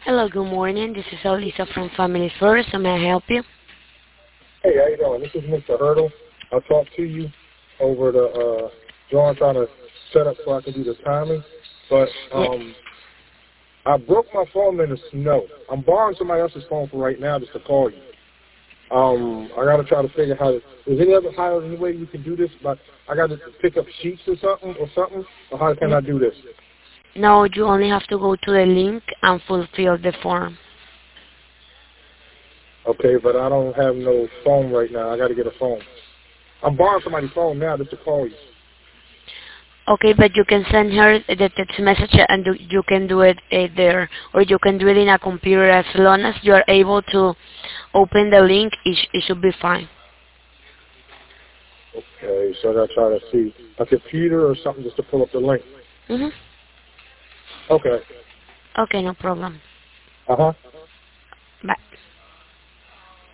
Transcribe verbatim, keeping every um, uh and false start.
Hello, good morning. This is Elisa from Family First. How may I help you? Hey, how you doing? This is Mister Hurdle. I talked to you over the uh, John trying to set up so I can do the timing, but Yes. um, I broke my phone in the snow. I'm borrowing somebody else's phone for right now just to call you. Um, I got to try to figure how to. Is any other how any way we can do this? But I got to pick up sheets or something or something. Or how can I do this? No, you only have to go to the link and fulfill the form. Okay, but I don't have no phone right now. I got to get a phone. I'm borrowing somebody's phone now just to call you. Okay, but you can send her the text message and do, you can do it uh, there, or you can do it in a computer. As long as you are able to open the link, it, sh it should be fine. Okay, so I got to try to see a computer or something just to pull up the link. Mhm. Okay. Okay, no problem. Uh-huh.